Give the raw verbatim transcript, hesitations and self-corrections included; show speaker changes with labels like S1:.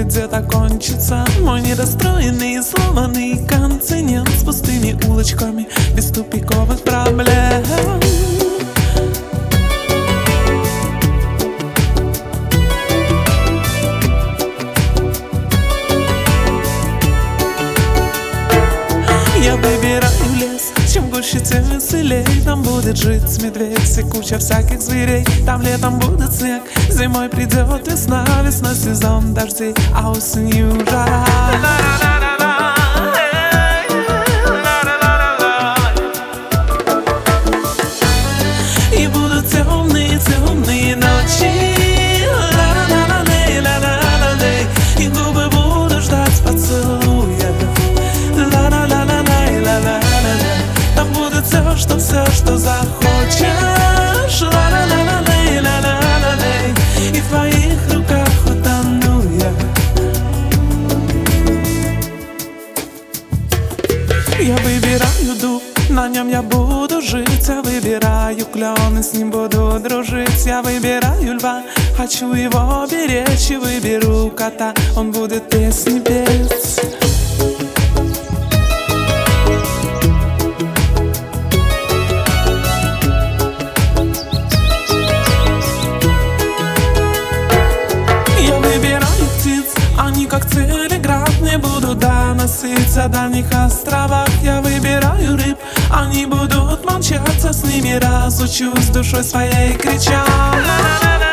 S1: будет где-то кончиться мой недостроенный и сломанный континент с пустыми улочками без тупиковых проблем. Я выбираю лес, чем гуще, тем веселей. Там будет жить медведь и куча всяких зверей. Там летом будет снег, зимой придет весна. Весна сезон дождей, а осенью жара. И будут темные, темные ночи. И губы буду ждать поцелуя. Там будет все, что все, что захочешь. Ла-ла-ла-ла-лей-ла-ла-ла-лей. И в твоих руках утону я. Я выбираю дуб, на нем я буду жить. Я выбираю клен, и с ним буду дружить. Я выбираю льва, хочу его беречь. И выберу кота, он будет песни петь. Они как телеграф не будут доноситься о дальних островах. Я выбираю рыб, они будут молчаться, с ними разучусь душой своей кричать.